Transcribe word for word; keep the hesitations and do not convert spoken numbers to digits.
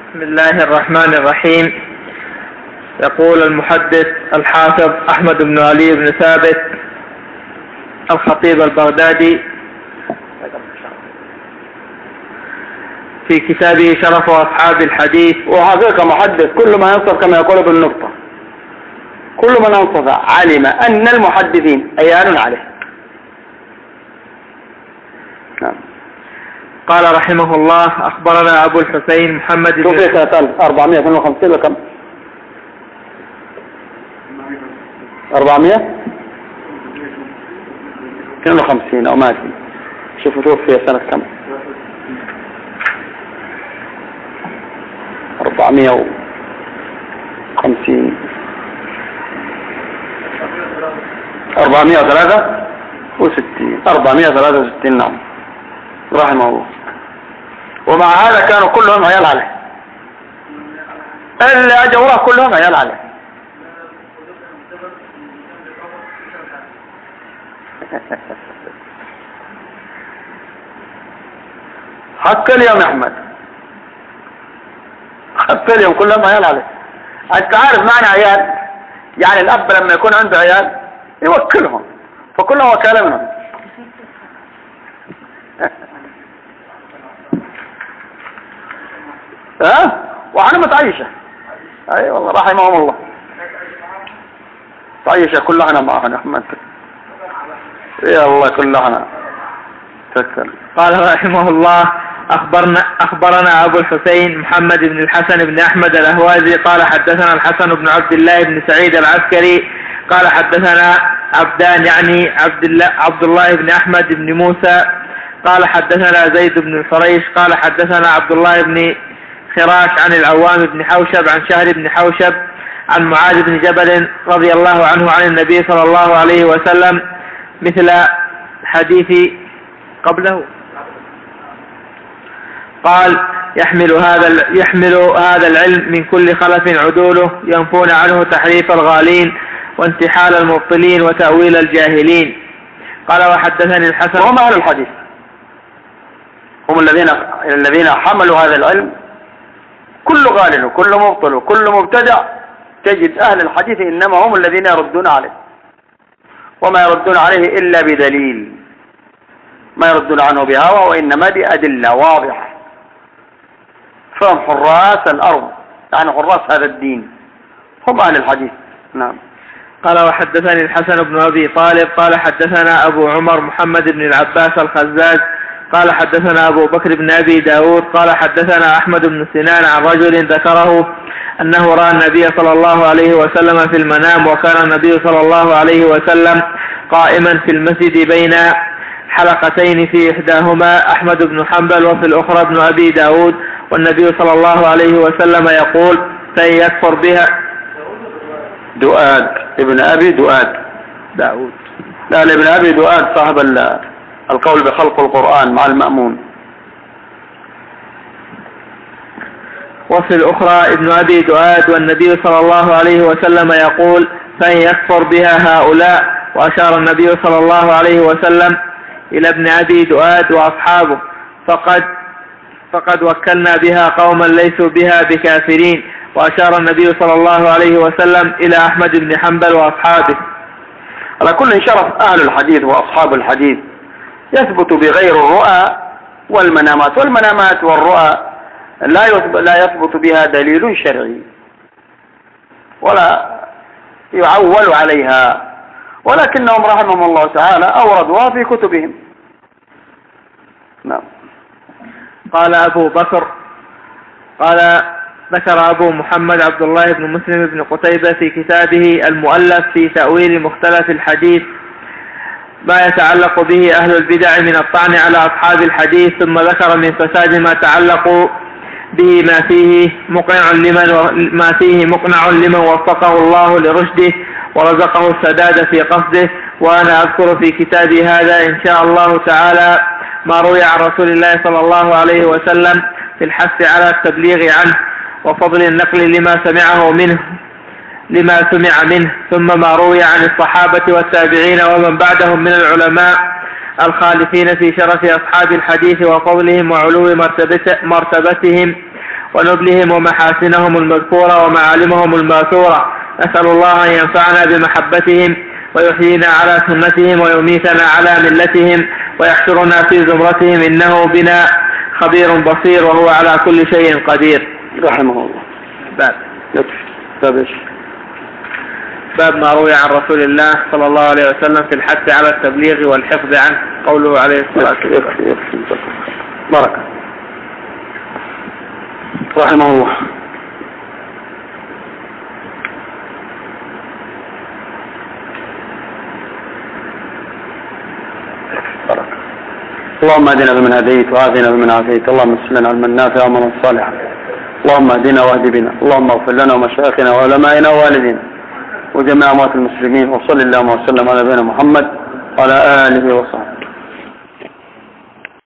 بسم الله الرحمن الرحيم. يقول المحدث الحافظ أحمد بن علي بن ثابت الخطيب البغدادي في كتابه شرف أصحاب الحديث: وحقيقة محدث كل ما ينصف كما يقول بالنقطة، كل من انصف علم أن المحدثين أيان عليه. نعم. قال رحمه الله: أخبرنا أبو الحسين محمد بن شوفي سنة أربعمائة واثنين وخمسين لكم؟ أربعمائة اثنين وخمسين أو ماتي. شوفوا توفي سنة كم؟ أربعمائة وخمسين أربعمائة وثلاثة وستين أربعمائة وثلاثة وستين. نعم رحمه الله. ومع هذا كانوا كلهم عيال عليه، اللي أجوره كلهم عيال عليه. حتى اليوم يا أحمد، حتى اليوم كلهم عيال عليه. أنت عارف معنى عيال؟ يعني الأب لما يكون عنده عيال يوكلهم، فكلهم وكالة منهم. ها؟ وعنمت عيشة. أي والله رحمهم الله. عيشة كلها معنا أحمد. يا الله كلها تذكر. قال رحمه الله: أخبرنا أخبرنا أبو الحسين محمد بن الحسن بن أحمد الأهوازي قال حدثنا الحسن بن عبد الله بن سعيد العسكري قال حدثنا عبدان يعني عبد الله عبد الله بن أحمد بن موسى قال حدثنا زيد بن الحريش قال حدثنا عبد الله بن خراش عن العوام بن حوشب عن شهر بن حوشب عن معاذ بن جبل رضي الله عنه عن النبي صلى الله عليه وسلم مثل حديث قبله. قال: يحمل هذا يحمل هذا العلم من كل خلف عدوله ينفون عنه تحريف الغالين وانتحال المبطلين وتأويل الجاهلين. قال: وحدثني الحسن. وهم أهل الحديث، هم الذين الذين حملوا هذا العلم. كل غال وكل مبطل وكل مبتدع تجد أهل الحديث إنما هم الذين يردون عليه، وما يردون عليه إلا بدليل، ما يردون عنه بهوى، وإنما بأدلة واضحة. فهم حراس الأرض، يعني حراس هذا الدين، هم أهل الحديث. نعم. قال: وحدثني الحسن بن أبي طالب قال حدثنا أبو عمر محمد بن العباس الخزاز قال حدثنا أبو بكر بن أبي داود قال حدثنا أحمد بن سنان عن رجل ذكره أنه رأى النبي صلى الله عليه وسلم في المنام، وكان النبي صلى الله عليه وسلم قائما في المسجد بين حلقتين في إحداهما أحمد بن حنبل وفي الأخرى ابن أبي داود، والنبي صلى الله عليه وسلم يقول: فإن يكفر بها دؤاد ابن أبي دؤاد داود لا ابن أبي دؤاد صاحب القول بخلق القرآن مع المأمون. وفي الأخرى ابن أبي دؤاد، والنبي صلى الله عليه وسلم يقول: فإن يكفر بها هؤلاء. وأشار النبي صلى الله عليه وسلم إلى ابن أبي دؤاد وأصحابه: فقد فقد وكلنا بها قوما ليسوا بها بكافرين. وأشار النبي صلى الله عليه وسلم إلى أحمد بن حنبل وأصحابه. على كل شرف أهل الحديث وأصحاب الحديث يثبت بغير الرؤى والمنامات، والمنامات والرؤى لا يثبت, لا يثبت بها دليل شرعي ولا يعول عليها، ولكنهم رحمهم الله تعالى أوردوها في كتبهم. نعم. قال أبو بكر قال ذكر أبو محمد عبد الله بن مسلم بن قتيبة في كتابه المؤلف في تأويل مختلف الحديث ما يتعلق به أهل البدع من الطعن على أصحاب الحديث، ثم ذكر من فساد ما تعلق به ما فيه مقنع لمن ما فيه مقنع لمن وفقه الله لرشده ورزقه السداد في قصده. وأنا أذكر في كتابي هذا إن شاء الله تعالى ما روي عن رسول الله صلى الله عليه وسلم في الحث على التبليغ عنه وفضل النقل لما سمعه منه لما سمع منه، ثم ما روي عن الصحابة والتابعين ومن بعدهم من العلماء الخالفين في شرف أصحاب الحديث وفضلهم وعلو مرتبتهم ونبلهم ومحاسنهم المذكورة ومعالمهم الماثورة. نسأل الله أن ينفعنا بمحبتهم ويحيينا على سنتهم ويميتنا على ملتهم ويحشرنا في زمرتهم، إنه بنا خبير بصير وهو على كل شيء قدير. رحمه الله. باب باب باب ما روي عن رسول الله صلى الله عليه وسلم في الحث على التبليغ والحفظ عنه. قوله عليه الصلاة والسلام. بركة. رحمه الله. اللهم اهدنا بمن هديت وآتنا بمن عافيت، اللهم اسلنا علما نافعا وعملا صالحا، اللهم اهدنا واهد بنا، اللهم اغفر لنا ومشايخنا وعلمائنا ووالدينا وجميع اموات المسلمين، وصل اللهم وسلم على نبينا محمد وعلى آله وصحبه.